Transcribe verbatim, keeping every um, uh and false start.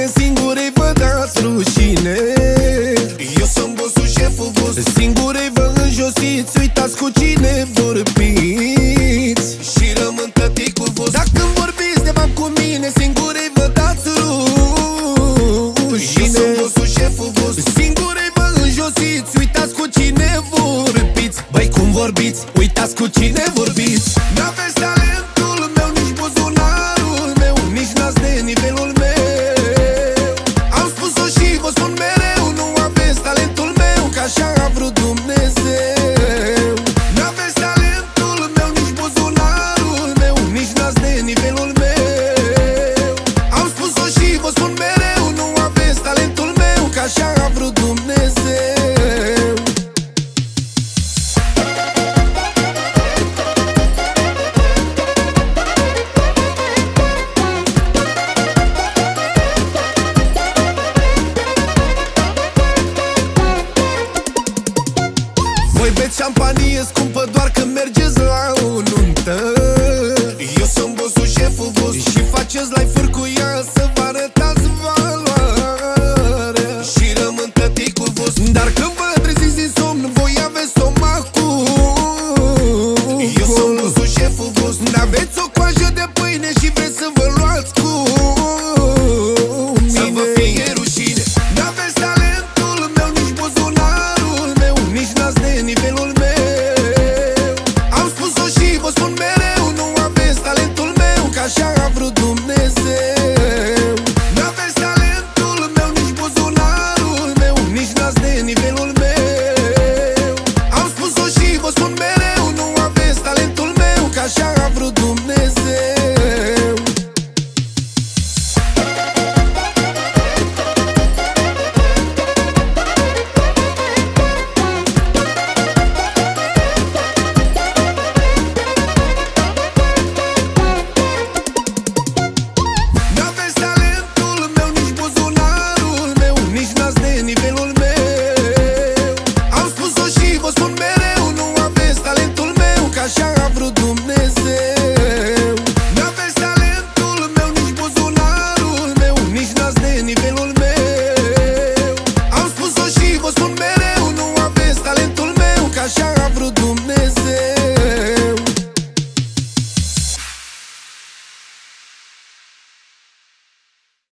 singurei vă dați rușine. Eu sunt bossul, șeful vostru. Singurei vă înjosiți, uitați cu cine vorbiți și rămân tăticul vostru. Dacă vorbiți de fapt cu mine, singurei vă dați rușine. Eu sunt bossul, șeful vostru. Singurei vă înjosiți, uitați cu cine vorbiți. Băi, cum vorbiți? Uitați cu cine vorbiți. N-aveți talentul meu, nici buzunarul meu, nici n-ați de nivelul meu. Am spus-o și vă spun mereu, nu aveți talentul meu, că așa a vrut Dumnezeu. N-aveți talentul meu, nici buzunarul meu, nici n-ați de nivelul meu. Am spus-o și vă spun mereu, nu aveți talentul meu, că așa a vrut Dumnezeu. Voi beți șampanie scumpă doar când mergeți la o nuntă. Eu sunt bossul, șeful vostru. Și faceți live-uri cu ea